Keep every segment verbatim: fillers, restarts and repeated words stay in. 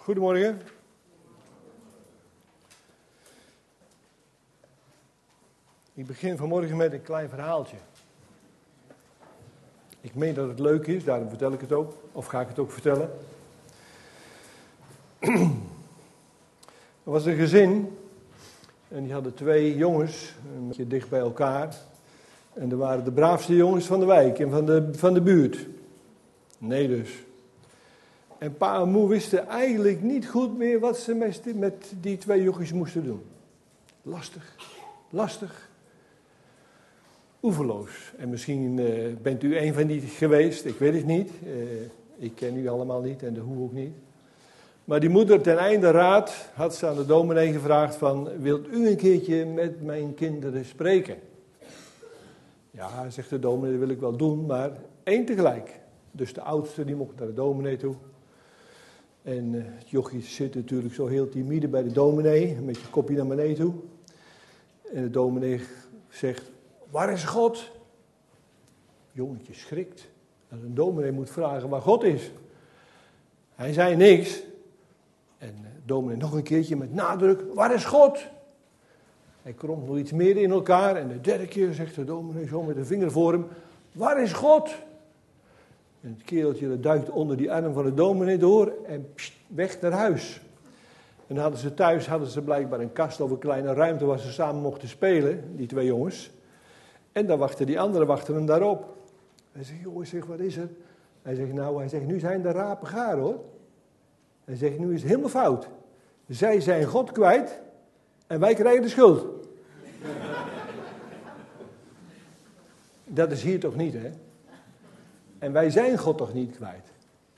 Goedemorgen. Ik begin vanmorgen met een klein verhaaltje. Ik meen dat het leuk is, daarom vertel ik het ook. Of ga ik het ook vertellen. Er was een gezin. En die hadden twee jongens, een beetje dicht bij elkaar. En dat waren de braafste jongens van de wijk en van de, van de buurt. Nee dus. En pa en moe wisten eigenlijk niet goed meer wat ze met, met die twee jochies moesten doen. Lastig, lastig. Oeverloos. En misschien uh, bent u een van die geweest, ik weet het niet. Uh, ik ken u allemaal niet en de hoe ook niet. Maar die moeder ten einde raad had ze aan de dominee gevraagd van, wilt u een keertje met mijn kinderen spreken? Ja, zegt de dominee, dat wil ik wel doen, maar één tegelijk. Dus de oudste die mocht naar de dominee toe. En uh, het jochie zit natuurlijk zo heel timide bij de dominee, met je kopje naar beneden toe. En de dominee zegt, waar is God? Jongetje schrikt. Dat een dominee moet vragen waar God is. Hij zei niks. En de dominee nog een keertje met nadruk, waar is God? Hij kromt nog iets meer in elkaar. En de derde keer zegt de dominee zo met de vinger voor hem, waar is God? En het kereltje dat duikt onder die arm van de dominee door en pst, weg naar huis. En dan hadden ze thuis hadden ze blijkbaar een kast of een kleine ruimte waar ze samen mochten spelen, die twee jongens. En dan wachten die anderen wachten hem daarop. Hij zegt, jongens, zeg, wat is er? Hij zegt, nou, hij zegt, nu zijn de rapen gaar, hoor. Hij zegt, nu is het helemaal fout. Zij zijn God kwijt en wij krijgen de schuld. Dat is hier toch niet, hè? En wij zijn God toch niet kwijt.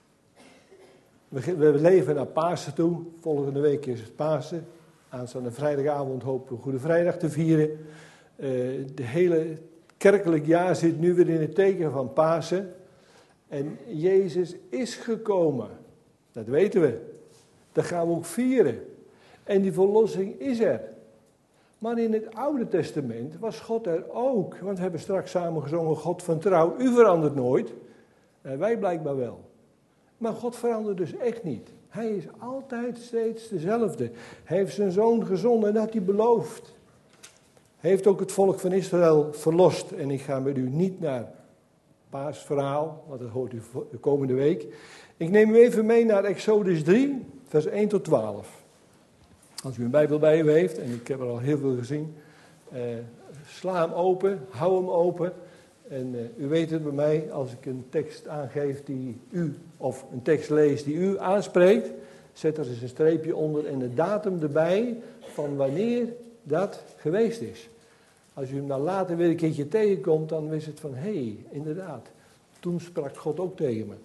We, we leven naar Pasen toe. Volgende week is het Pasen. Aanstaande vrijdagavond hopen we Goede Vrijdag te vieren. Uh, de hele kerkelijk jaar zit nu weer in het teken van Pasen. En Jezus is gekomen. Dat weten we. Dat gaan we ook vieren. En die verlossing is er. Maar in het Oude Testament was God er ook. Want we hebben straks samen gezongen, God van trouw, u verandert nooit. En wij blijkbaar wel. Maar God verandert dus echt niet. Hij is altijd steeds dezelfde. Hij heeft zijn zoon gezonden en dat hij beloofd. Hij heeft ook het volk van Israël verlost. En ik ga met u niet naar het paasverhaal, want dat hoort u de komende week. Ik neem u even mee naar Exodus drie, vers één tot twaalf. Als u een Bijbel bij u heeft, en ik heb er al heel veel gezien, eh, sla hem open, hou hem open. En uh, u weet het bij mij, als ik een tekst aangeef die u, of een tekst lees die u aanspreekt, zet er eens een streepje onder en de datum erbij van wanneer dat geweest is. Als u hem dan later weer een keertje tegenkomt, dan is het van, hé, hey, inderdaad, toen sprak God ook tegen me.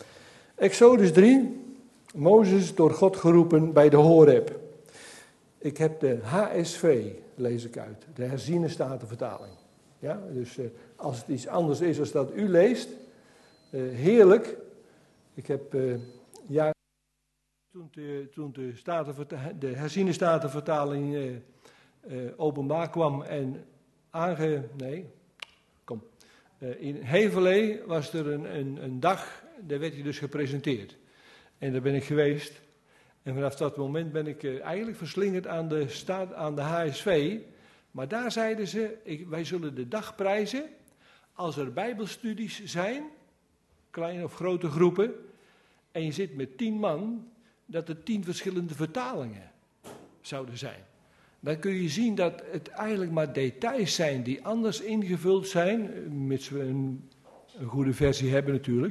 Exodus drie, Mozes door God geroepen bij de Horeb. Ik heb de H S V, lees ik uit, de herziene statenvertaling. Ja, dus uh, als het iets anders is dan dat u leest, uh, heerlijk. Ik heb uh, ja, toen de, toen de, statenverta- de herziene statenvertaling uh, uh, openbaar kwam en aange... Nee, kom. Uh, in Heverlee was er een, een, een dag, daar werd hij dus gepresenteerd. En daar ben ik geweest. En vanaf dat moment ben ik uh, eigenlijk verslingerd aan de, staat, aan de H S V... Maar daar zeiden ze, ik, wij zullen de dag prijzen als er bijbelstudies zijn, kleine of grote groepen, en je zit met tien man, dat er tien verschillende vertalingen zouden zijn. Dan kun je zien dat het eigenlijk maar details zijn die anders ingevuld zijn, mits we een, een goede versie hebben natuurlijk.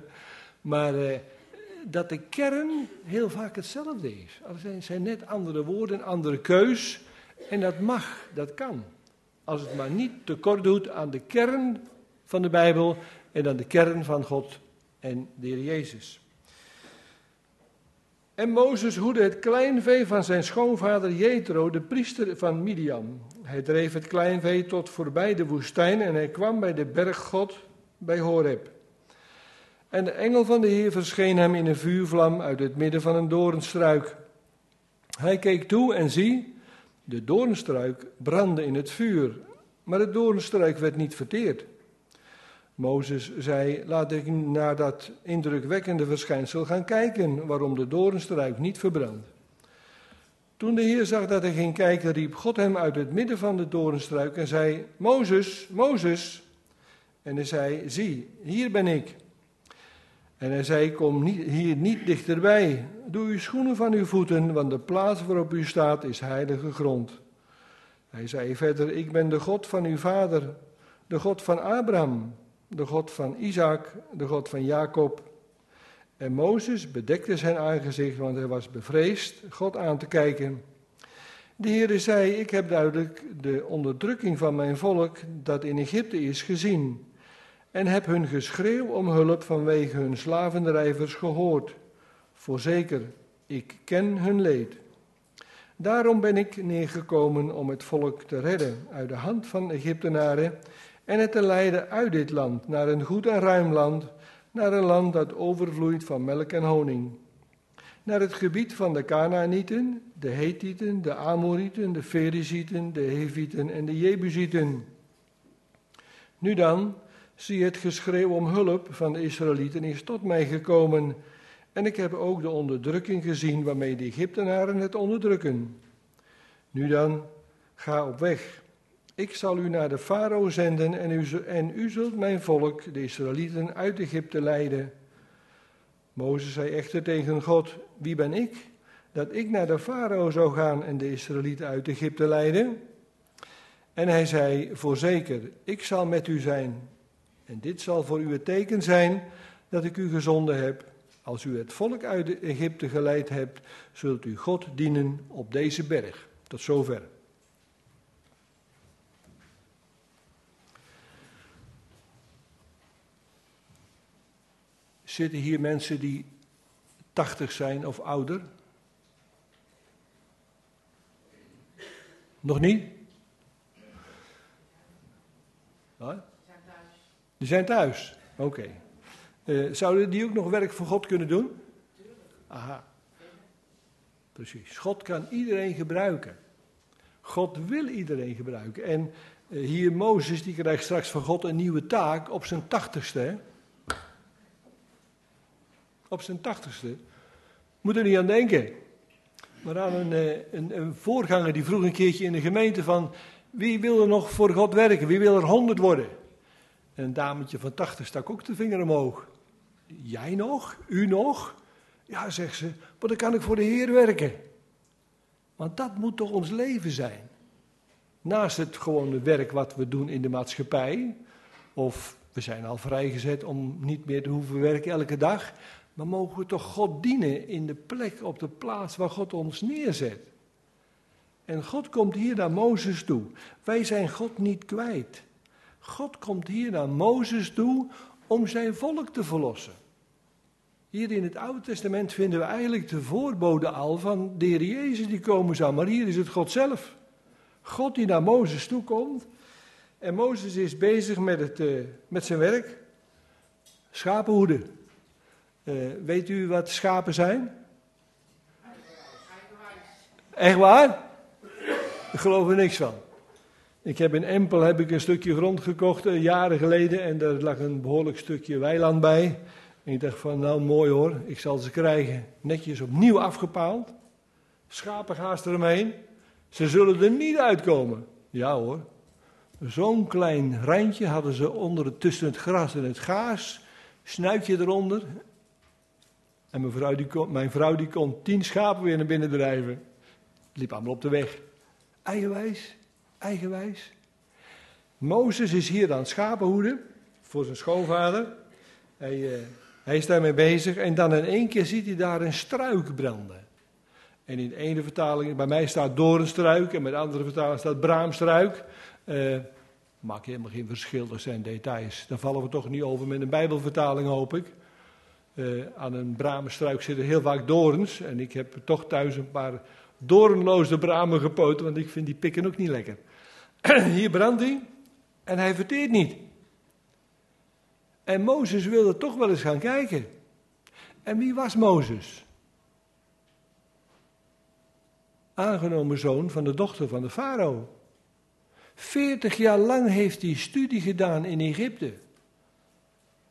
Maar uh, dat de kern heel vaak hetzelfde is. Het zijn net andere woorden, andere keus. En dat mag, dat kan. Als het maar niet tekort doet aan de kern van de Bijbel en aan de kern van God en de Heer Jezus. En Mozes hoedde het kleinvee van zijn schoonvader Jethro, de priester van Midian. Hij dreef het kleinvee tot voorbij de woestijn en hij kwam bij de berg God bij Horeb. En de engel van de Heer verscheen hem in een vuurvlam uit het midden van een doornstruik. Hij keek toe en zie, de doornstruik brandde in het vuur, maar de doornstruik werd niet verteerd. Mozes zei, laat ik naar dat indrukwekkende verschijnsel gaan kijken, waarom de doornstruik niet verbrandt. Toen de Heer zag dat hij ging kijken, riep God hem uit het midden van de doornstruik en zei, Mozes, Mozes. En hij zei, zie, hier ben ik. En hij zei, kom niet, hier niet dichterbij. Doe uw schoenen van uw voeten, want de plaats waarop u staat is heilige grond. Hij zei verder, ik ben de God van uw vader, de God van Abraham, de God van Isaac, de God van Jacob. En Mozes bedekte zijn aangezicht, want hij was bevreesd God aan te kijken. De Heere zei, ik heb duidelijk de onderdrukking van mijn volk dat in Egypte is gezien. En heb hun geschreeuw om hulp vanwege hun slavendrijvers gehoord. Voorzeker, ik ken hun leed. Daarom ben ik neergekomen om het volk te redden uit de hand van de Egyptenaren en het te leiden uit dit land naar een goed en ruim land, naar een land dat overvloeit van melk en honing. Naar het gebied van de Kanaanieten, de Hethieten, de Amorieten, de Ferizieten, de Hevieten en de Jebusieten. Nu dan, zie het geschreeuw om hulp van de Israëlieten is tot mij gekomen. En ik heb ook de onderdrukking gezien waarmee de Egyptenaren het onderdrukken. Nu dan, ga op weg. Ik zal u naar de farao zenden en u, en u zult mijn volk, de Israëlieten, uit Egypte leiden. Mozes zei echter tegen God, wie ben ik, dat ik naar de farao zou gaan en de Israëlieten uit Egypte leiden? En hij zei, voorzeker, ik zal met u zijn. En dit zal voor u het teken zijn dat ik u gezonden heb. Als u het volk uit Egypte geleid hebt, zult u God dienen op deze berg. Tot zover. Zitten hier mensen die tachtig zijn of ouder? Nog niet? Wat? Die zijn thuis. Oké. Okay. Uh, zouden die ook nog werk voor God kunnen doen? Aha. Precies. God kan iedereen gebruiken. God wil iedereen gebruiken. En uh, hier Mozes, die krijgt straks van God een nieuwe taak op zijn tachtigste. Hè? Op zijn tachtigste. Moet er niet aan denken. Maar aan een, uh, een, een voorganger die vroeg een keertje in de gemeente van, wie wil er nog voor God werken? Wie wil er honderd worden? En een dametje van tachtig stak ook de vinger omhoog. Jij nog? U nog? Ja, zegt ze, maar dan kan ik voor de Heer werken. Want dat moet toch ons leven zijn. Naast het gewone werk wat we doen in de maatschappij. Of we zijn al vrijgezet om niet meer te hoeven werken elke dag. Maar mogen we toch God dienen in de plek, op de plaats waar God ons neerzet. En God komt hier naar Mozes toe. Wij zijn God niet kwijt. God komt hier naar Mozes toe om zijn volk te verlossen. Hier in het Oude Testament vinden we eigenlijk de voorbode al van de Heer Jezus die komen zou. Maar hier is het God zelf. God die naar Mozes toe komt. En Mozes is bezig met, het, uh, met zijn werk. Schapenhoeden. Uh, weet u wat schapen zijn? Echt waar? Ik geloof er niks van. Ik heb in Empel heb ik een stukje grond gekocht uh, jaren geleden en daar lag een behoorlijk stukje weiland bij. En ik dacht van nou mooi hoor, ik zal ze krijgen. Netjes opnieuw afgepaald. Schapengaas eromheen. Ze zullen er niet uitkomen. Ja hoor. Zo'n klein rijntje hadden ze onder het, tussen het gras en het gaas. Snuitje eronder. En mijn vrouw die kon, mijn vrouw die kon tien schapen weer naar binnen drijven. Het liep allemaal op de weg. Eigenwijs. Eigenwijs. Mozes is hier aan het schapenhoeden voor zijn schoonvader. Hij, uh, hij is daarmee bezig en dan in één keer ziet hij daar een struik branden. En in de ene vertaling, bij mij staat doornstruik en bij de andere vertaling staat braamstruik. Uh, maakt helemaal geen verschil, dat zijn details. Daar vallen we toch niet over met een bijbelvertaling, hoop ik. Uh, aan een braamstruik zitten heel vaak doorns en ik heb toch thuis een paar doornloze bramen gepoten, want ik vind die pikken ook niet lekker. Hier brandt hij en hij verteert niet. En Mozes wilde toch wel eens gaan kijken. En wie was Mozes? Aangenomen zoon van de dochter van de farao. Veertig jaar lang heeft hij studie gedaan in Egypte.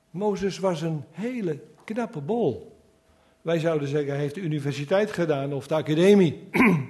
Mozes was een hele knappe bol. Wij zouden zeggen, hij heeft de universiteit gedaan of de academie.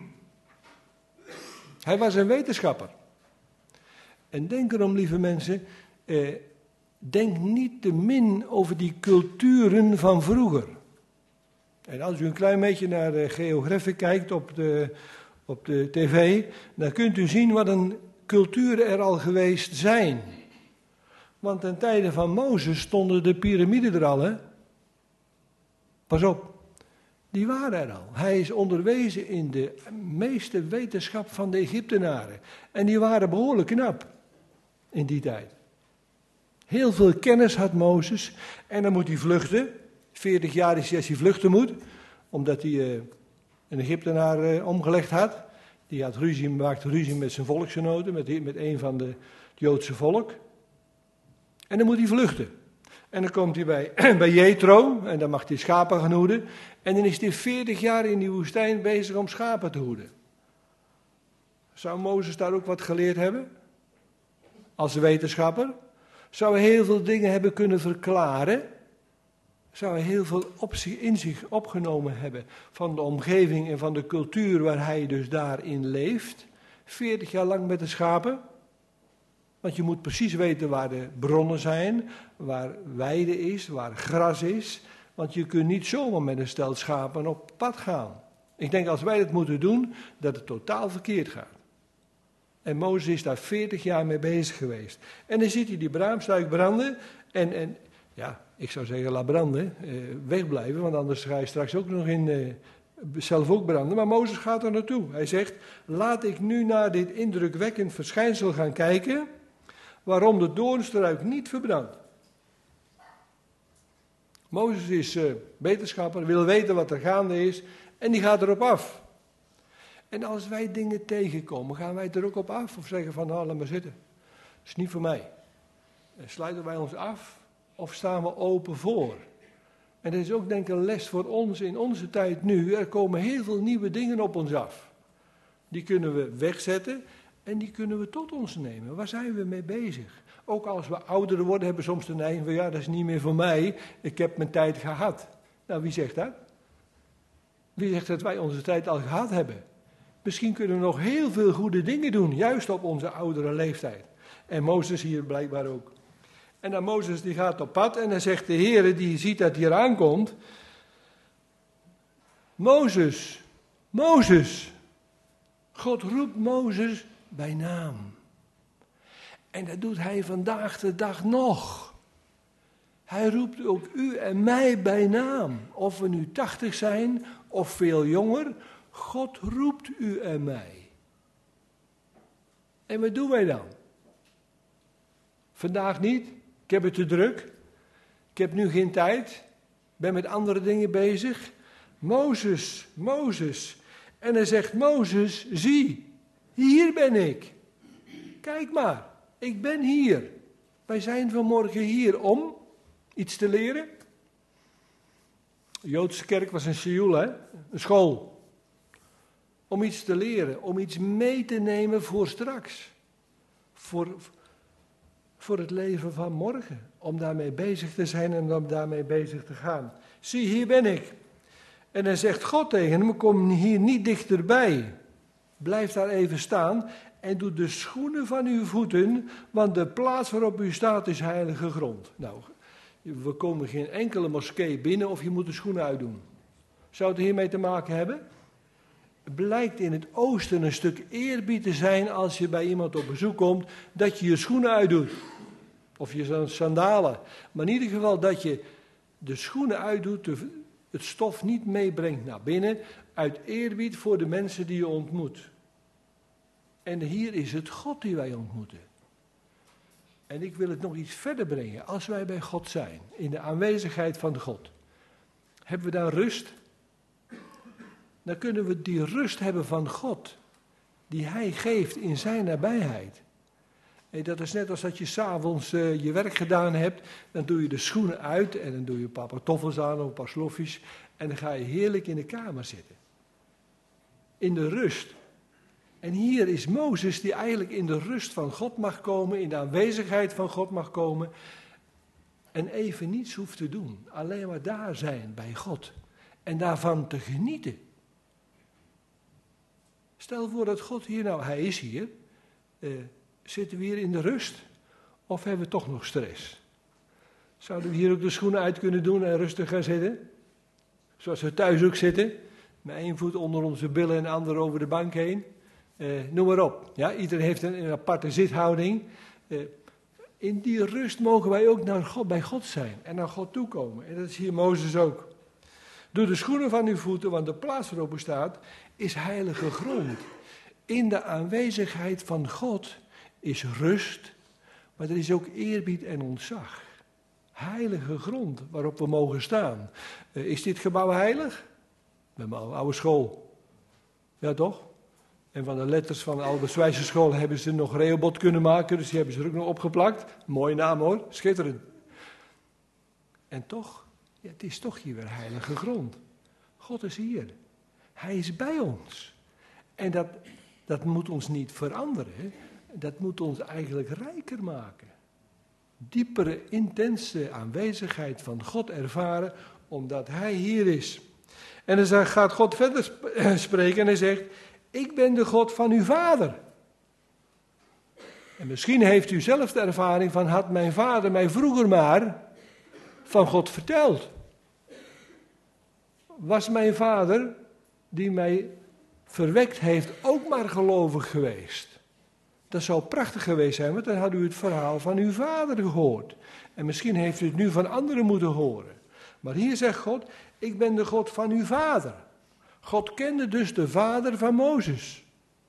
Hij was een wetenschapper. En denk erom, lieve mensen, eh, denk niet te min over die culturen van vroeger. En als u een klein beetje naar de geografie kijkt op de, op de tv, dan kunt u zien wat een culturen er al geweest zijn. Want ten tijde van Mozes stonden de piramiden er al, hè? Pas op, die waren er al. Hij is onderwezen in de meeste wetenschap van de Egyptenaren. En die waren behoorlijk knap in die tijd. Heel veel kennis had Mozes en dan moet hij vluchten. veertig jaar is hij als hij vluchten moet, omdat hij uh, een Egyptenaar uh, omgelegd had. Die had ruzie, maakte ruzie met zijn volksgenoten, met, met een van de, het Joodse volk. En dan moet hij vluchten. En dan komt hij bij, bij Jethro, en dan mag hij schapen gaan hoeden. En dan is hij veertig jaar in die woestijn bezig om schapen te hoeden. Zou Mozes daar ook wat geleerd hebben? Als wetenschapper? Zou hij heel veel dingen hebben kunnen verklaren? Zou hij heel veel op zich, in zich opgenomen hebben van de omgeving en van de cultuur waar hij dus daarin leeft? veertig jaar lang met de schapen? Want je moet precies weten waar de bronnen zijn, waar weide is, waar gras is. Want je kunt niet zomaar met een stel schapen op pad gaan. Ik denk als wij dat moeten doen, dat het totaal verkeerd gaat. En Mozes is daar veertig jaar mee bezig geweest. En dan ziet hij die braamstruik branden. En, en ja, ik zou zeggen, laat branden, eh, wegblijven, want anders ga je straks ook nog in, eh, zelf ook branden. Maar Mozes gaat er naartoe. Hij zegt, laat ik nu naar dit indrukwekkend verschijnsel gaan kijken, waarom de doornstruik niet verbrandt. Mozes is uh, wetenschapper, wil weten wat er gaande is en die gaat erop af. En als wij dingen tegenkomen, gaan wij er ook op af of zeggen van nou, laat maar zitten. Dat is niet voor mij. En sluiten wij ons af of staan we open voor? En dat is ook denk ik een les voor ons in onze tijd nu. Er komen heel veel nieuwe dingen op ons af. Die kunnen we wegzetten en die kunnen we tot ons nemen. Waar zijn we mee bezig? Ook als we ouder worden, hebben we soms de neiging van ja, dat is niet meer voor mij. Ik heb mijn tijd gehad. Nou, wie zegt dat? Wie zegt dat wij onze tijd al gehad hebben? Misschien kunnen we nog heel veel goede dingen doen, juist op onze oudere leeftijd. En Mozes hier blijkbaar ook. En dan Mozes die gaat op pad en dan zegt de Heere, die ziet dat hij eraan komt. Mozes, Mozes. God roept Mozes bij naam. En dat doet hij vandaag de dag nog. Hij roept ook u en mij bij naam. Of we nu tachtig zijn of veel jonger. God roept u en mij. En wat doen wij dan? Vandaag niet. Ik heb het te druk. Ik heb nu geen tijd. Ik ben met andere dingen bezig. Mozes, Mozes. En hij zegt, Mozes, zie, hier ben ik. Kijk maar, ik ben hier. Wij zijn vanmorgen hier om iets te leren. De Joodse kerk was een sjoel, hè? Een school. Om iets te leren, om iets mee te nemen voor straks. Voor, voor het leven van morgen. Om daarmee bezig te zijn en om daarmee bezig te gaan. Zie, hier ben ik. En dan zegt God tegen hem, kom hier niet dichterbij. Blijf daar even staan en doe de schoenen van uw voeten, want de plaats waarop u staat is heilige grond. Nou, we komen geen enkele moskee binnen of je moet de schoenen uitdoen. Zou het hiermee te maken hebben? Het blijkt in het oosten een stuk eerbied te zijn als je bij iemand op bezoek komt, dat je je schoenen uitdoet. Of je sandalen. Maar in ieder geval dat je de schoenen uitdoet, het stof niet meebrengt naar binnen, uit eerbied voor de mensen die je ontmoet. En hier is het God die wij ontmoeten. En ik wil het nog iets verder brengen. Als wij bij God zijn, in de aanwezigheid van God, hebben we dan rust? Dan kunnen we die rust hebben van God, die Hij geeft in zijn nabijheid. En dat is net als dat je s'avonds uh, je werk gedaan hebt, dan doe je de schoenen uit en dan doe je een paar pantoffels aan of een paar slofjes en dan ga je heerlijk in de kamer zitten. In de rust. En hier is Mozes die eigenlijk in de rust van God mag komen, in de aanwezigheid van God mag komen. en even niets hoeft te doen. Alleen maar daar zijn bij God. En daarvan te genieten. Stel voor dat God hier, nou hij is hier. Uh, zitten we hier in de rust? Of hebben we toch nog stress? Zouden we hier ook de schoenen uit kunnen doen en rustig gaan zitten? Zoals we thuis ook zitten. Met één voet onder onze billen en de andere over de bank heen. Uh, noem maar op. Ja, iedereen heeft een, een aparte zithouding. Uh, in die rust mogen wij ook naar God, bij God zijn. En naar God toekomen. En dat is hier Mozes ook. Doe de schoenen van uw voeten, want de plaats waarop u staat is heilige grond. In de aanwezigheid van God is rust, maar er is ook eerbied en ontzag. Heilige grond waarop we mogen staan. Uh, is dit gebouw heilig? Met mijn oude school. Ja toch? En van de letters van de Albertswijse school hebben ze nog Rehoboth kunnen maken, dus die hebben ze er ook nog opgeplakt. Mooie naam hoor, schitterend. En toch, ja, het is toch hier weer heilige grond. God is hier. Hij is bij ons. En dat, dat moet ons niet veranderen. Dat moet ons eigenlijk rijker maken. Diepere, intense aanwezigheid van God ervaren, omdat Hij hier is. En dan gaat God verder spreken en hij zegt, ik ben de God van uw vader. En misschien heeft u zelf de ervaring van, had mijn vader mij vroeger maar van God verteld. Was mijn vader, die mij verwekt heeft, ook maar gelovig geweest? Dat zou prachtig geweest zijn, want dan had u het verhaal van uw vader gehoord. En misschien heeft u het nu van anderen moeten horen. Maar hier zegt God, ik ben de God van uw vader. God kende dus de vader van Mozes.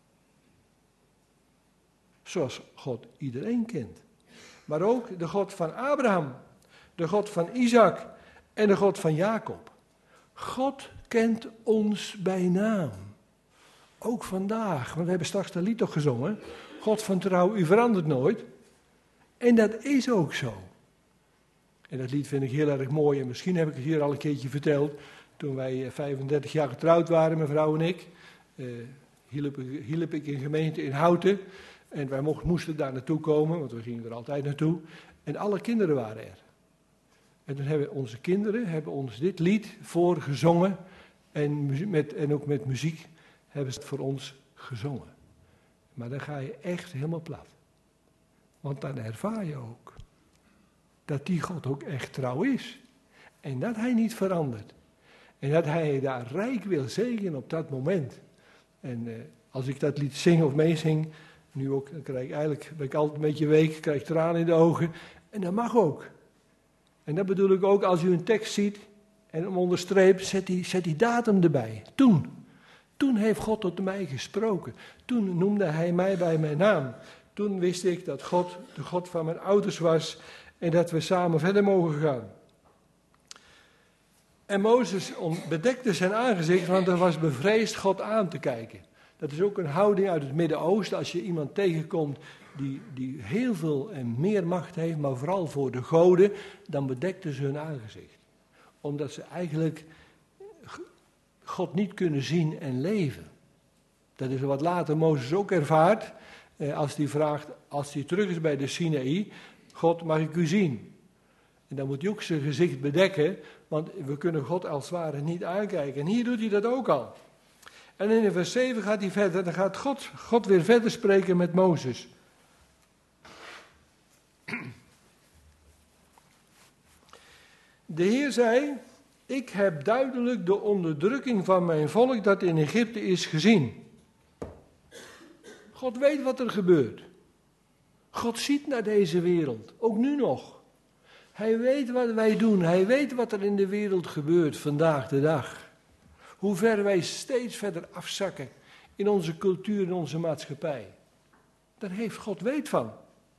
Zoals God iedereen kent. Maar ook de God van Abraham, de God van Isaac en de God van Jacob. God kent ons bij naam. Ook vandaag, want we hebben straks dat lied toch gezongen. God van trouw, u verandert nooit. En dat is ook zo. En dat lied vind ik heel erg mooi en misschien heb ik het hier al een keertje verteld. Toen wij vijfendertig jaar getrouwd waren, mijn vrouw en ik, uh, hielp, hielp ik in gemeente in Houten. En wij mocht, moesten daar naartoe komen, want we gingen er altijd naartoe. En alle kinderen waren er. En toen hebben onze kinderen hebben ons dit lied voorgezongen. En, met, en ook met muziek hebben ze het voor ons gezongen. Maar dan ga je echt helemaal plat. Want dan ervaar je ook dat die God ook echt trouw is. En dat hij niet verandert. En dat hij daar rijk wil zegenen op dat moment. En uh, als ik dat lied zing of meezing, nu ook, dan krijg ik eigenlijk, ben ik altijd een beetje week, krijg ik tranen in de ogen. En dat mag ook. En dat bedoel ik ook, als u een tekst ziet en hem onderstreept, zet die, zet die datum erbij. Toen. Toen heeft God tot mij gesproken. Toen noemde hij mij bij mijn naam. Toen wist ik dat God de God van mijn ouders was en dat we samen verder mogen gaan. En Mozes bedekte zijn aangezicht, want hij was bevreesd God aan te kijken. Dat is ook een houding uit het Midden-Oosten. Als je iemand tegenkomt die, die heel veel en meer macht heeft, maar vooral voor de goden, dan bedekten ze hun aangezicht. Omdat ze eigenlijk God niet kunnen zien en leven. Dat is wat later Mozes ook ervaart, als hij vraagt, als hij terug is bij de Sinaï, God, mag ik u zien? En dan moet hij ook zijn gezicht bedekken, want we kunnen God als het ware niet aankijken. En hier doet hij dat ook al. En in vers zeven gaat hij verder, dan gaat God, God weer verder spreken met Mozes. De Heer zei, ik heb duidelijk de onderdrukking van mijn volk dat in Egypte is gezien. God weet wat er gebeurt. God ziet naar deze wereld, ook nu nog. Hij weet wat wij doen, hij weet wat er in de wereld gebeurt vandaag de dag. Hoe ver wij steeds verder afzakken in onze cultuur en onze maatschappij. Daar heeft God weet van.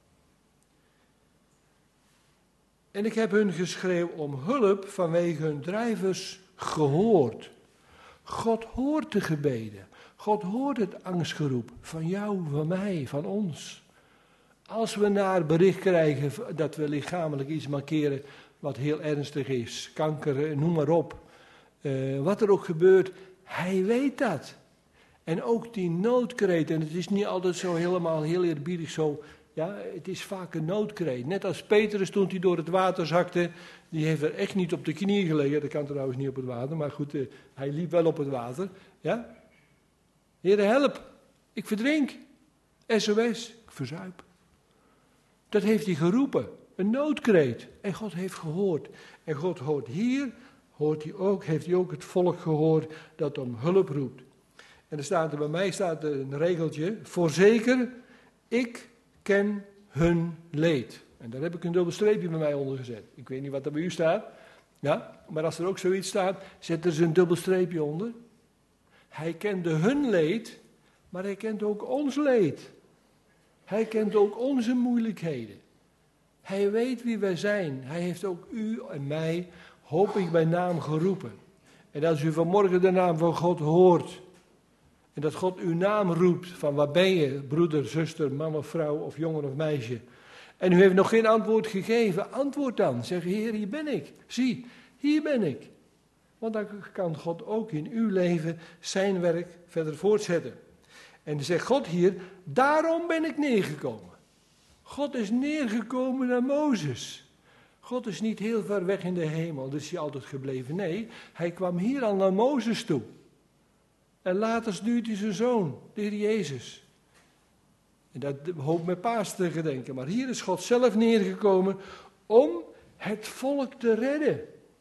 En ik heb hun geschreeuw om hulp vanwege hun drijvers gehoord. God hoort de gebeden. God hoort het angstgeroep van jou, van mij, van ons. Als we naar bericht krijgen dat we lichamelijk iets markeren wat heel ernstig is, kanker, noem maar op. Uh, wat er ook gebeurt, hij weet dat. En ook die noodkreet, en het is niet altijd zo helemaal heel eerbiedig zo, Ja, het is vaak een noodkreet. Net als Petrus toen hij door het water zakte, die heeft er echt niet op de knieën gelegen. Dat kan trouwens niet op het water, maar goed, uh, hij liep wel op het water. Ja? Heere, help, ik verdrink. S O S, ik verzuip. Dat heeft hij geroepen, een noodkreet. En God heeft gehoord. En God hoort hier, hoort hij ook, heeft hij ook het volk gehoord dat om hulp roept. En er staat er bij mij staat er een regeltje, voorzeker, ik ken hun leed. En daar heb ik een dubbel streepje bij mij onder gezet. Ik weet niet wat er bij u staat. Ja, maar als er ook zoiets staat, zet er een dubbel streepje onder. Hij kende hun leed, maar hij kent ook ons leed. Hij kent ook onze moeilijkheden. Hij weet wie wij zijn. Hij heeft ook u en mij, hoop ik, bij naam geroepen. En als u vanmorgen de naam van God hoort, en dat God uw naam roept, van waar ben je, broeder, zuster, man of vrouw, of jongen of meisje. En u heeft nog geen antwoord gegeven, antwoord dan. Zeg, Heer, hier ben ik. Zie, hier ben ik. Want dan kan God ook in uw leven zijn werk verder voortzetten. En dan zegt God hier, daarom ben ik neergekomen. God is neergekomen naar Mozes. God is niet heel ver weg in de hemel, dus is hij altijd gebleven. Nee, hij kwam hier al naar Mozes toe. En later stuurt hij zijn zoon, de Heer Jezus. En dat hoop met paas te gedenken. Maar hier is God zelf neergekomen om het volk te redden.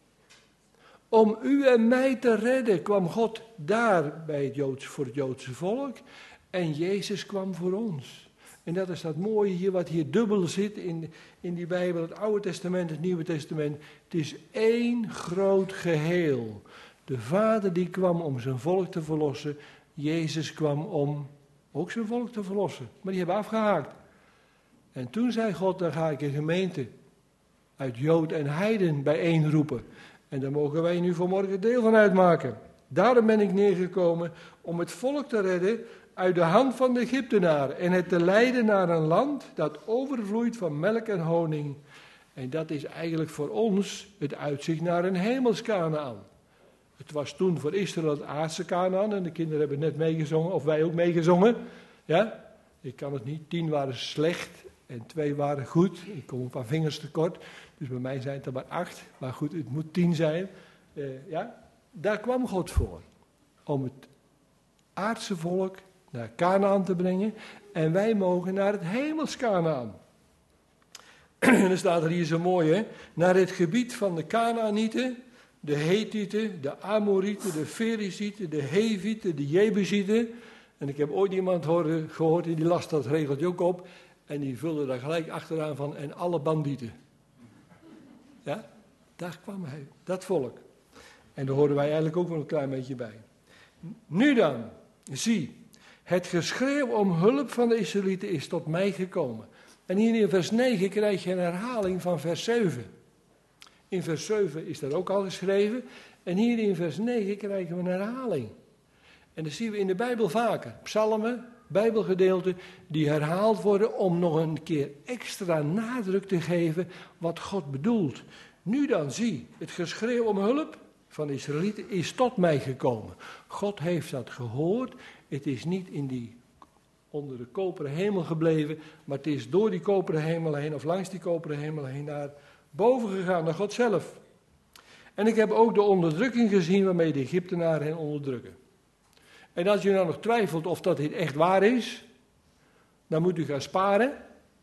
Om u en mij te redden kwam God daar bij het Joods, voor het Joodse volk. En Jezus kwam voor ons. En dat is dat mooie hier, wat hier dubbel zit in, in die Bijbel, het Oude Testament, het Nieuwe Testament. Het is één groot geheel. De Vader die kwam om zijn volk te verlossen. Jezus kwam om ook zijn volk te verlossen. Maar die hebben afgehaakt. En toen zei God, dan ga ik een gemeente uit Jood en Heiden bijeenroepen. En daar mogen wij nu vanmorgen deel van uitmaken. Daarom ben ik neergekomen om het volk te redden uit de hand van de Egyptenaren. En het te leiden naar een land dat overvloeit van melk en honing. En dat is eigenlijk voor ons het uitzicht naar een hemels Kanaan. Het was toen voor Israël het aardse Kanaan. En de kinderen hebben net meegezongen, of wij ook meegezongen. Ja, ik kan het niet. Tien waren slecht en twee waren goed. Ik kom een paar vingers tekort. Dus bij mij zijn het er maar acht. Maar goed, het moet tien zijn. Uh, ja, daar kwam God voor. Om het aardse volk naar Kanaan te brengen. En wij mogen naar het hemels Kanaan. En dan staat er hier zo mooi, hè. Naar het gebied van de Kanaanieten, de Hethieten, de Amorieten, de Ferizieten, de Hevieten, de Jebusieten. En ik heb ooit iemand horen, gehoord, die las dat regeltje ook op. En die vulde daar gelijk achteraan van, en alle bandieten. Ja, daar kwam hij, dat volk. En daar horen wij eigenlijk ook wel een klein beetje bij. Nu dan, zie, het geschreeuw om hulp van de Israëlieten is tot mij gekomen. En hier in vers negen krijg je een herhaling van vers zeven. In vers zeven is dat ook al geschreven. En hier in vers negen krijgen we een herhaling. En dat zien we in de Bijbel vaker. Psalmen, Bijbelgedeelten, die herhaald worden om nog een keer extra nadruk te geven wat God bedoelt. Nu dan, zie, het geschreeuw om hulp van de Israëlieten is tot mij gekomen. God heeft dat gehoord. Het is niet in die onder de koperen hemel gebleven, maar het is door die koperen hemel heen, of langs die koperen hemel heen, naar boven gegaan, naar God zelf. En ik heb ook de onderdrukking gezien waarmee de Egyptenaren hen onderdrukken. En als u nou nog twijfelt of dat dit echt waar is, dan moet u gaan sparen.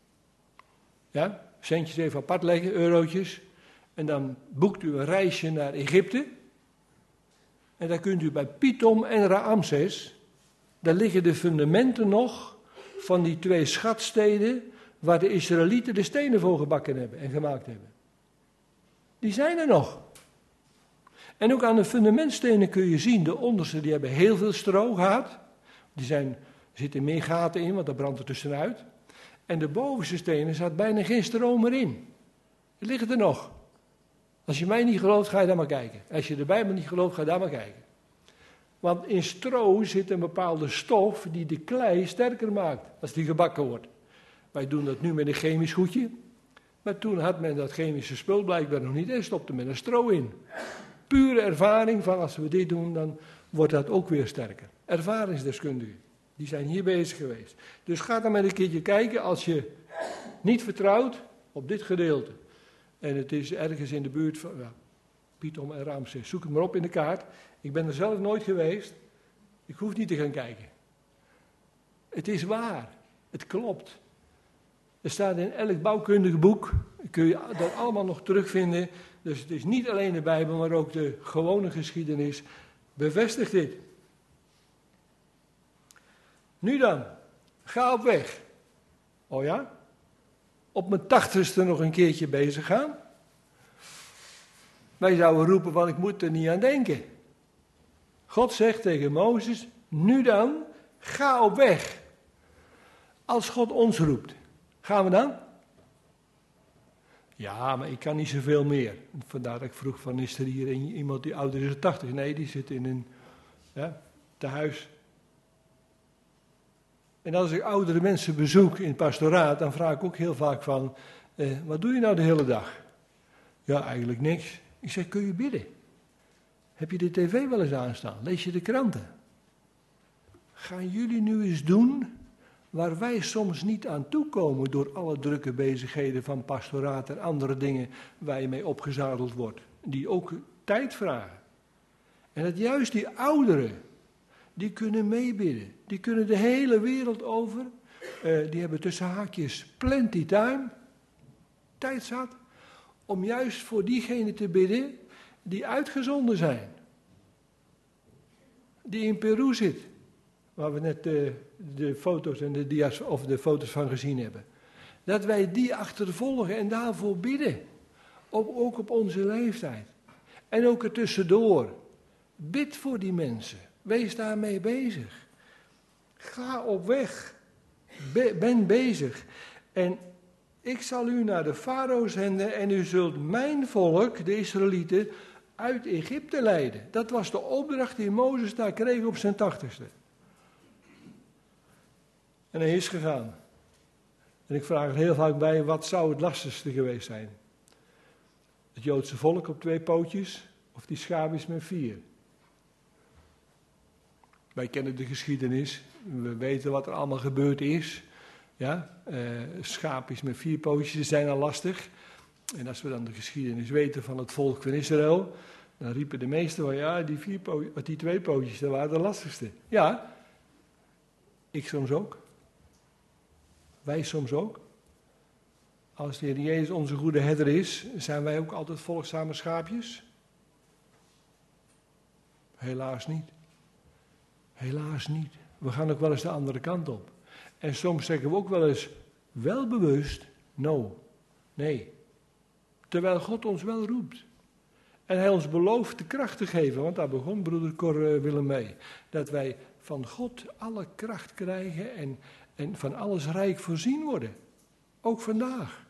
Ja, centjes even apart leggen, eurotjes. En dan boekt u een reisje naar Egypte. En dan kunt u bij Pithom en Raamses, daar liggen de fundamenten nog van die twee schatsteden waar de Israëlieten de stenen voor gebakken hebben en gemaakt hebben. Die zijn er nog. En ook aan de fundamentstenen kun je zien, de onderste die hebben heel veel stro gehad. Die zijn, er zitten meer gaten in, want daar brandt er tussenuit. En de bovenste stenen zat bijna geen stro meer in. Die liggen er nog. Als je mij niet gelooft, ga je daar maar kijken. Als je de Bijbel niet gelooft, ga je daar maar kijken. Want in stro zit een bepaalde stof die de klei sterker maakt als die gebakken wordt. Wij doen dat nu met een chemisch goedje. Maar toen had men dat chemische spul blijkbaar nog niet en stopte men er stro in. Pure ervaring van als we dit doen, dan wordt dat ook weer sterker. Ervaringsdeskundigen, die zijn hier bezig geweest. Dus ga dan maar een keertje kijken als je niet vertrouwd op dit gedeelte. En het is ergens in de buurt van ja, Pietom en Ramses. Zoek het maar op in de kaart. Ik ben er zelf nooit geweest. Ik hoef niet te gaan kijken. Het is waar. Het klopt. Er staat in elk bouwkundig boek. Kun je dat allemaal nog terugvinden. Dus het is niet alleen de Bijbel, maar ook de gewone geschiedenis bevestigt dit. Nu dan. Ga op weg. Oh ja? Op mijn tachtigste nog een keertje bezig gaan. Wij zouden roepen, want ik moet er niet aan denken. God zegt tegen Mozes, nu dan, ga op weg. Als God ons roept, gaan we dan? Ja, maar ik kan niet zoveel meer. Vandaar dat ik vroeg, van, is er hier iemand die ouder is dan tachtig? Nee, die zit in een ja, tehuis. En als ik oudere mensen bezoek in het pastoraat, dan vraag ik ook heel vaak van, eh, wat doe je nou de hele dag? Ja, eigenlijk niks. Ik zeg, kun je bidden? Heb je de tv wel eens aanstaan? Lees je de kranten? Gaan jullie nu eens doen waar wij soms niet aan toekomen door alle drukke bezigheden van pastoraat en andere dingen waar je mee opgezadeld wordt, die ook tijd vragen. En dat juist die ouderen, die kunnen meebidden, die kunnen de hele wereld over, uh, die hebben tussen haakjes plenty time, tijd zat, om juist voor diegenen te bidden die uitgezonden zijn. Die in Peru zit, waar we net de, de foto's en de dia's of de foto's van gezien hebben. Dat wij die achtervolgen en daarvoor bidden. Op, ook op onze leeftijd. En ook ertussendoor. Bid voor die mensen. Wees daarmee bezig. Ga op weg. Be, ben bezig. En ik zal u naar de farao zenden en u zult mijn volk, de Israëlieten, uit Egypte leiden. Dat was de opdracht die Mozes daar kreeg op zijn tachtigste. En hij is gegaan. En ik vraag er heel vaak bij, wat zou het lastigste geweest zijn? Het Joodse volk op twee pootjes of die schaapjes met vier? Wij kennen de geschiedenis, we weten wat er allemaal gebeurd is. Ja, uh, schaapjes met vier pootjes zijn al lastig. En als we dan de geschiedenis weten van het volk van Israël, dan riepen de meesten van ja, die, vier pootjes, die twee pootjes, dat waren de lastigste. Ja, ik soms ook. Wij soms ook. Als de Heer Jezus onze goede herder is, zijn wij ook altijd volgzame schaapjes? Helaas niet. Helaas niet. We gaan ook wel eens de andere kant op. En soms zeggen we ook wel eens, wel bewust, no, nee. Terwijl God ons wel roept. En hij ons belooft de kracht te geven, want daar begon broeder Cor Willem mee. Dat wij van God alle kracht krijgen en, en van alles rijk voorzien worden. Ook vandaag.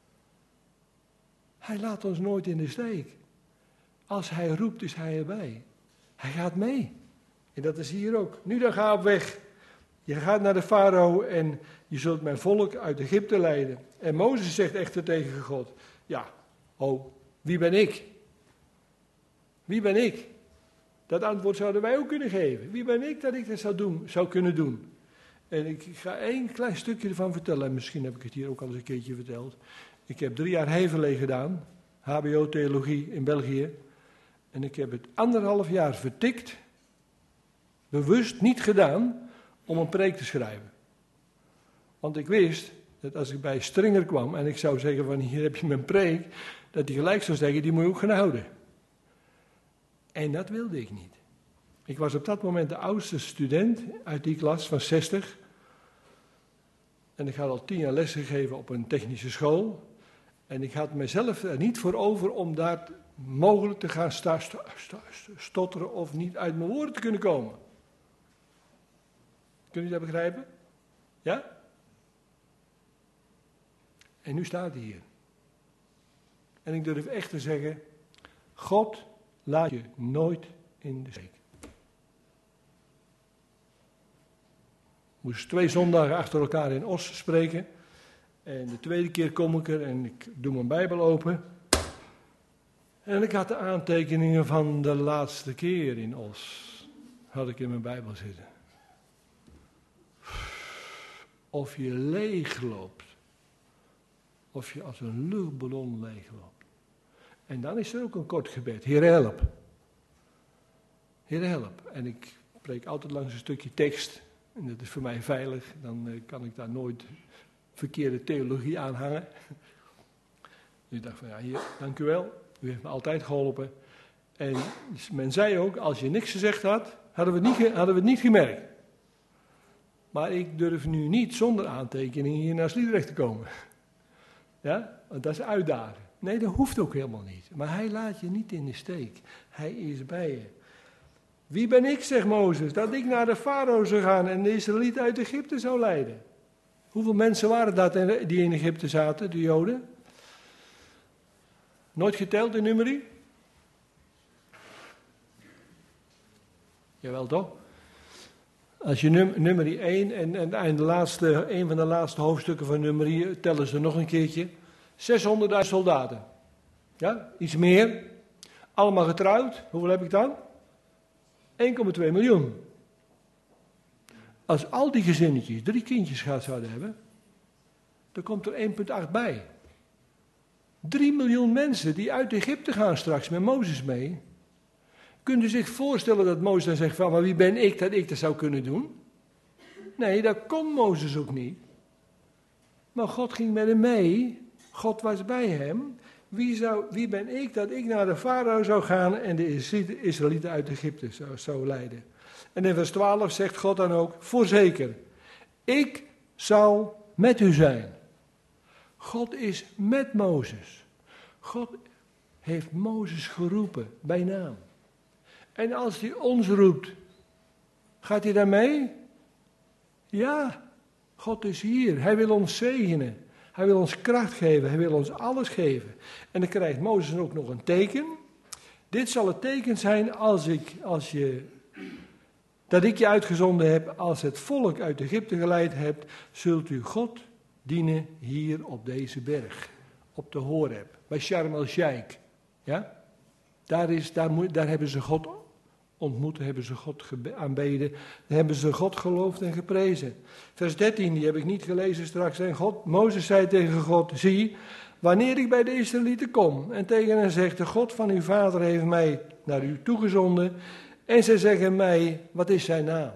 Hij laat ons nooit in de steek. Als hij roept, is hij erbij. Hij gaat mee. En dat is hier ook. Nu dan ga op weg. Je gaat naar de farao en je zult mijn volk uit Egypte leiden. En Mozes zegt echter tegen God, ja, oh, wie ben ik? Wie ben ik? Dat antwoord zouden wij ook kunnen geven. Wie ben ik dat ik dat zou, doen, zou kunnen doen? En ik ga één klein stukje ervan vertellen. En misschien heb ik het hier ook al eens een keertje verteld. Ik heb drie jaar Heverlee gedaan. H B O Theologie in België. En ik heb het anderhalf jaar vertikt. Bewust niet gedaan om een preek te schrijven. Want ik wist dat als ik bij Stringer kwam en ik zou zeggen van hier heb je mijn preek. Dat hij gelijk zou zeggen, die moet je ook gaan houden. En dat wilde ik niet. Ik was op dat moment de oudste student uit die klas van zestig. En ik had al tien jaar les gegeven op een technische school. En ik had mezelf er niet voor over om daar mogelijk te gaan sta, sta, sta, stotteren of niet uit mijn woorden te kunnen komen. Kunnen jullie dat begrijpen? Ja? En nu staat hij hier. En ik durf echt te zeggen, God laat je nooit in de steek. Ik moest twee zondagen achter elkaar in Os spreken. En de tweede keer kom ik er en ik doe mijn Bijbel open. En ik had de aantekeningen van de laatste keer in Os. Had ik in mijn Bijbel zitten. Of je leeg loopt. of je als een luchtballon leegloopt. En dan is er ook een kort gebed. Heer, help. Heer, help. En ik preek altijd langs een stukje tekst. En dat is voor mij veilig. Dan uh, kan ik daar nooit verkeerde theologie aan hangen. Dus ik dacht van, ja, Heer, dank u wel. U heeft me altijd geholpen. En men zei ook, als je niks gezegd had, hadden we het niet, hadden we het niet gemerkt. Maar ik durf nu niet zonder aantekening hier naar Sliedrecht te komen. Ja, want dat is uitdagen. Nee, dat hoeft ook helemaal niet. Maar hij laat je niet in de steek. Hij is bij je. Wie ben ik, zegt Mozes, dat ik naar de farao zou gaan en de Israëlieten uit Egypte zou leiden? Hoeveel mensen waren dat die in Egypte zaten, de Joden? Nooit geteld in Numeri? Jawel toch? Als je num- Numeri één en, en, en de laatste, een van de laatste hoofdstukken van Numeri tellen ze nog een keertje. zeshonderdduizend soldaten. Ja, iets meer. Allemaal getrouwd. Hoeveel heb ik dan? één komma twee miljoen. Als al die gezinnetjes drie kindjes gehad zouden hebben, dan komt er één komma acht bij. drie miljoen mensen die uit Egypte gaan straks met Mozes mee. Kunt u zich voorstellen dat Mozes dan zegt van, maar wie ben ik dat ik dat zou kunnen doen? Nee, dat kon Mozes ook niet. Maar God ging met hem mee. God was bij hem. Wie, zou, wie ben ik dat ik naar de farao zou gaan en de Israëlieten uit Egypte zou, zou leiden? En in vers twaalf zegt God dan ook, voorzeker, ik zal met u zijn. God is met Mozes. God heeft Mozes geroepen bij naam. En als hij ons roept, gaat hij dan mee? Ja, God is hier. Hij wil ons zegenen. Hij wil ons kracht geven. Hij wil ons alles geven. En dan krijgt Mozes ook nog een teken. Dit zal het teken zijn als ik, als je, dat ik je uitgezonden heb. Als het volk uit Egypte geleid hebt, zult u God dienen hier op deze berg. Op de Horeb, bij Sharm el-Sheikh. Ja? Daar, is, daar, moet, daar hebben ze God ontmoet, hebben ze God aanbeden, hebben ze God geloofd en geprezen. Vers dertien, die heb ik niet gelezen straks. En God, Mozes zei tegen God, zie, wanneer ik bij de Israëlieten kom en tegen hen zeg, de God van uw vader heeft mij naar u toegezonden. En zij zeggen mij, wat is zijn naam?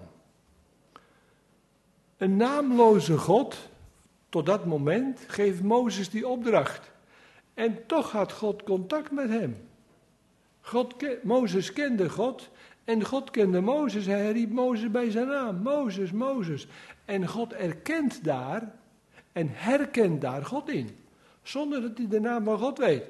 Een naamloze God, tot dat moment, geeft Mozes die opdracht. En toch had God contact met hem. God, Mozes kende God en God kende Mozes. Hij riep Mozes bij zijn naam. Mozes, Mozes. En God erkent daar en herkent daar God in. Zonder dat hij de naam van God weet.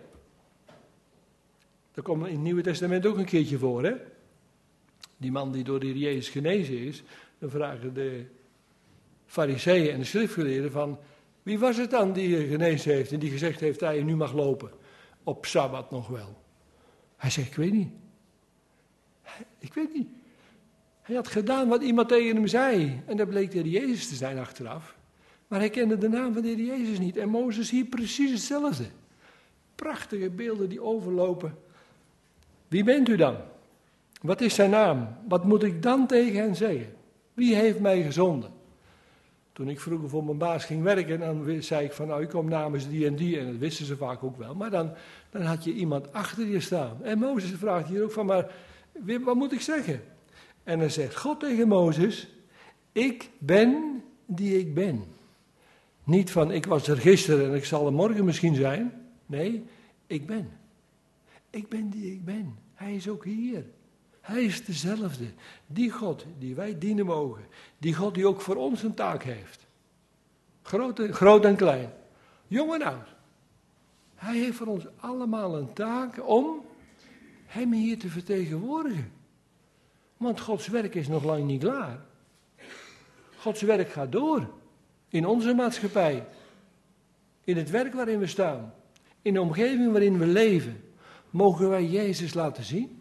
Dat komt in het Nieuwe Testament ook een keertje voor, hè. Die man die door de Heer Jezus genezen is. Dan vragen de Farizeeën en de schriftgeleerden van, wie was het dan die je genezen heeft en die gezegd heeft dat je nu mag lopen? Op Sabbat nog wel. Hij zegt, ik weet niet. Ik weet niet. Hij had gedaan wat iemand tegen hem zei. En dat bleek de Heer Jezus te zijn achteraf. Maar hij kende de naam van de Heer Jezus niet. En Mozes hier precies hetzelfde. Prachtige beelden die overlopen. Wie bent u dan? Wat is zijn naam? Wat moet ik dan tegen hen zeggen? Wie heeft mij gezonden? Toen ik vroeger voor mijn baas ging werken, dan zei ik van, nou, ik kom namens die en die. En dat wisten ze vaak ook wel. Maar dan, dan had je iemand achter je staan. En Mozes vraagt hier ook van, maar wat moet ik zeggen? En dan zegt God tegen Mozes, ik ben die ik ben. Niet van, ik was er gisteren en ik zal er morgen misschien zijn. Nee, ik ben. Ik ben die ik ben. Hij is ook hier. Hij is dezelfde. Die God die wij dienen mogen. Die God die ook voor ons een taak heeft. Groot en, groot en klein. Jong en oud. Hij heeft voor ons allemaal een taak om hem hier te vertegenwoordigen. Want Gods werk is nog lang niet klaar. Gods werk gaat door. In onze maatschappij. In het werk waarin we staan. In de omgeving waarin we leven. Mogen wij Jezus laten zien.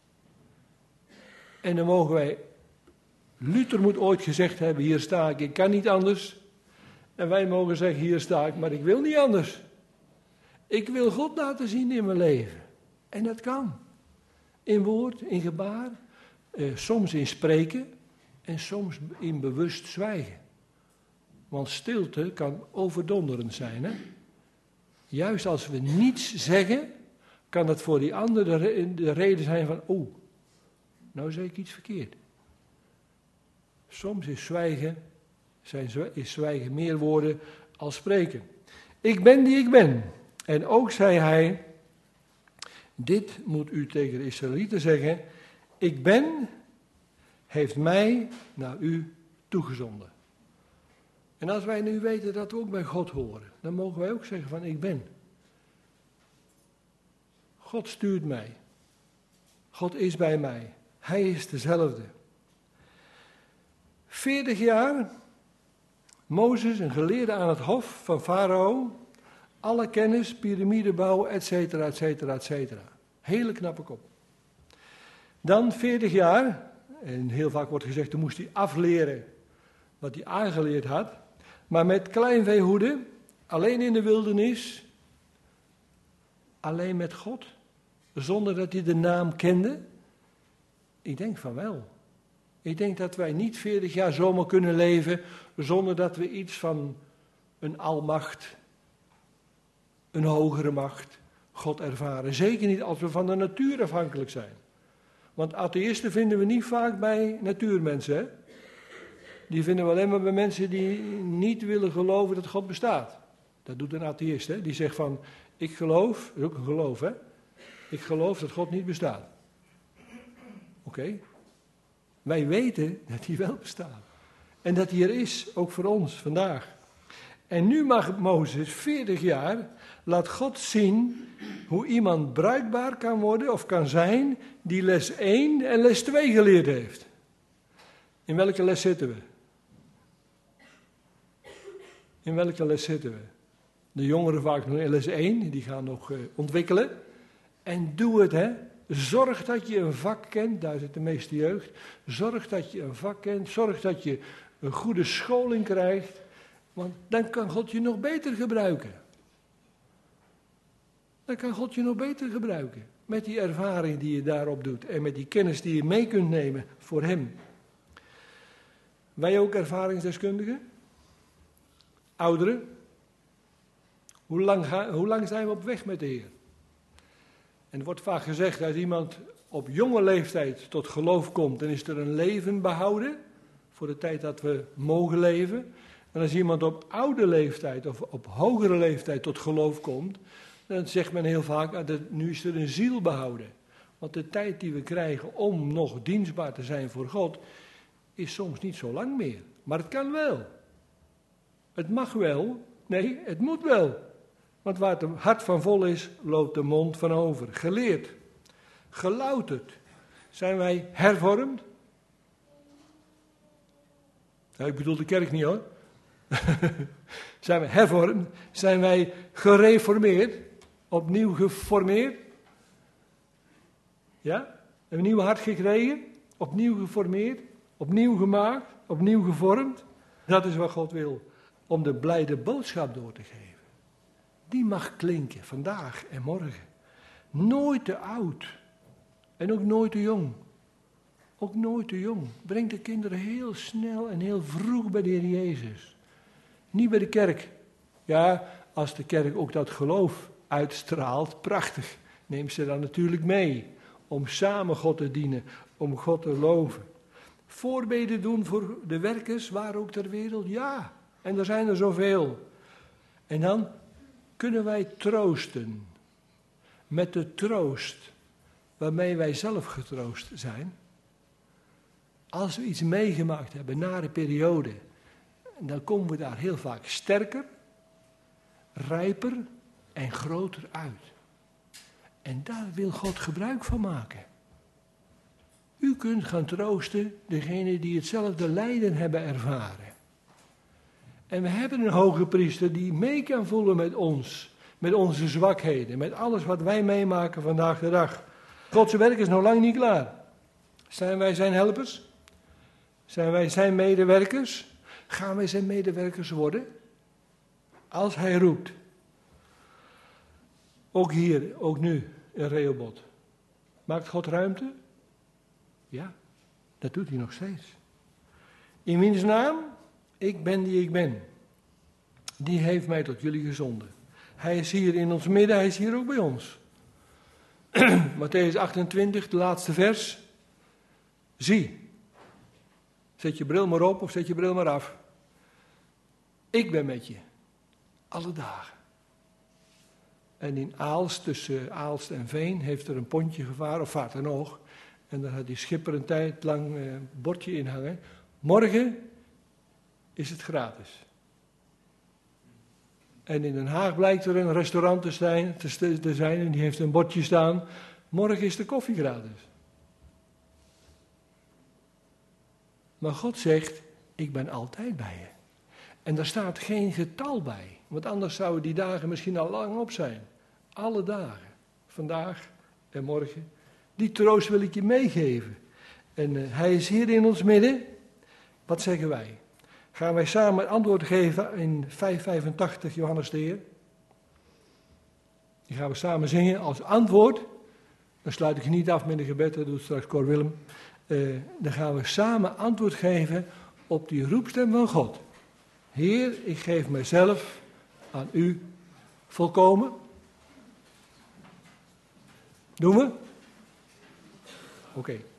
En dan mogen wij, Luther moet ooit gezegd hebben, hier sta ik, ik kan niet anders. En wij mogen zeggen, hier sta ik, maar ik wil niet anders. Ik wil God laten zien in mijn leven. En dat kan. In woord, in gebaar, eh, soms in spreken en soms in bewust zwijgen. Want stilte kan overdonderend zijn, hè. Juist als we niets zeggen, kan dat voor die ander de, re- de reden zijn van, oeh, nou zeg ik iets verkeerd. Soms is zwijgen, zijn, zw- is zwijgen meer woorden als spreken. Ik ben die ik ben. En ook zei hij, dit moet u tegen de Israëlieten zeggen, ik ben, heeft mij naar u toegezonden. En als wij nu weten dat we ook bij God horen, dan mogen wij ook zeggen van ik ben. God stuurt mij. God is bij mij. Hij is dezelfde. Veertig jaar, Mozes, een geleerde aan het hof van Farao, alle kennis, piramidebouw, et cetera, et cetera, et cetera. Hele knappe kop. Dan veertig jaar, en heel vaak wordt gezegd, toen moest hij afleren wat hij aangeleerd had, maar met kleinveehoeden, alleen in de wildernis, alleen met God, zonder dat hij de naam kende. Ik denk van wel. Ik denk dat wij niet veertig jaar zomaar kunnen leven zonder dat we iets van een almacht, een hogere macht, God ervaren. Zeker niet als we van de natuur afhankelijk zijn. Want atheïsten vinden we niet vaak bij natuurmensen. Hè? Die vinden we alleen maar bij mensen die niet willen geloven dat God bestaat. Dat doet een atheïst. Hè? Die zegt van, ik geloof, dat is ook een geloof hè. Ik geloof dat God niet bestaat. Oké. Okay. Wij weten dat hij wel bestaat. En dat hij er is, ook voor ons, vandaag. En nu mag Mozes, veertig jaar, laat God zien hoe iemand bruikbaar kan worden of kan zijn die les één en les twee geleerd heeft. In welke les zitten we? In welke les zitten we? De jongeren vaak nog in les één, die gaan nog uh, ontwikkelen. En doe het, hè. Zorg dat je een vak kent, daar zit de meeste jeugd. Zorg dat je een vak kent, zorg dat je een goede scholing krijgt. Want dan kan God je nog beter gebruiken. Dan kan God je nog beter gebruiken. Met die ervaring die je daarop doet. En met die kennis die je mee kunt nemen voor hem. Wij ook ervaringsdeskundigen? Ouderen? Hoe lang, ga, hoe lang zijn we op weg met de Heer? En er wordt vaak gezegd, als iemand op jonge leeftijd tot geloof komt, dan is er een leven behouden. Voor de tijd dat we mogen leven. En als iemand op oude leeftijd of op hogere leeftijd tot geloof komt, dan zegt men heel vaak, dat nu is er een ziel behouden. Want de tijd die we krijgen om nog dienstbaar te zijn voor God, is soms niet zo lang meer. Maar het kan wel. Het mag wel. Nee, het moet wel. Want waar het hart van vol is, loopt de mond van over. Geleerd. Gelouterd. Zijn wij hervormd? Ja, ik bedoel de kerk niet hoor. Zijn wij hervormd? Zijn wij gereformeerd? Opnieuw geformeerd? Ja? Een nieuw hart gekregen? Opnieuw geformeerd? Opnieuw gemaakt? Opnieuw gevormd? Dat is wat God wil. Om de blijde boodschap door te geven. Die mag klinken, vandaag en morgen. Nooit te oud. En ook nooit te jong. Ook nooit te jong. Breng de kinderen heel snel en heel vroeg bij de Heer Jezus. Niet bij de kerk. Ja, als de kerk ook dat geloof uitstraalt, prachtig. Neem ze dan natuurlijk mee. Om samen God te dienen, om God te loven. Voorbeden doen voor de werkers, waar ook ter wereld, ja. En er zijn er zoveel. En dan kunnen wij troosten. Met de troost waarmee wij zelf getroost zijn. Als we iets meegemaakt hebben, nare periode, dan komen we daar heel vaak sterker, rijper en groter uit. En daar wil God gebruik van maken. U kunt gaan troosten degenen die hetzelfde lijden hebben ervaren. En we hebben een hoge priester die mee kan voelen met ons, met onze zwakheden, met alles wat wij meemaken vandaag de dag. Gods werk is nog lang niet klaar. Zijn wij zijn helpers? Zijn wij zijn medewerkers? Gaan wij zijn medewerkers worden? Als hij roept. Ook hier, ook nu in Rehoboth. Maakt God ruimte? Ja, dat doet hij nog steeds. In wiens naam? Ik ben die ik ben. Die heeft mij tot jullie gezonden. Hij is hier in ons midden, hij is hier ook bij ons. Mattheüs achtentwintig, de laatste vers. Zie, zet je bril maar op of zet je bril maar af. Ik ben met je, alle dagen. En in Aalst, tussen Aalst en Veen, heeft er een pontje gevaren, of vaart er nog. En daar had die schipper een tijd lang een uh, bordje in hangen. Morgen is het gratis. En in Den Haag blijkt er een restaurant te zijn, te, te zijn en die heeft een bordje staan. Morgen is de koffie gratis. Maar God zegt, ik ben altijd bij je. En daar staat geen getal bij. Want anders zouden die dagen misschien al lang op zijn. Alle dagen. Vandaag en morgen. Die troost wil ik je meegeven. En uh, hij is hier in ons midden. Wat zeggen wij? Gaan wij samen antwoord geven in vijfhonderdvijfentachtig Johannes de Heer? Die gaan we samen zingen als antwoord. Dan sluit ik je niet af met een gebed, dat doet straks Cor Willem. Uh, dan gaan we samen antwoord geven op die roepstem van God. Heer, ik geef mijzelf aan u volkomen. Doen we? Oké. Okay.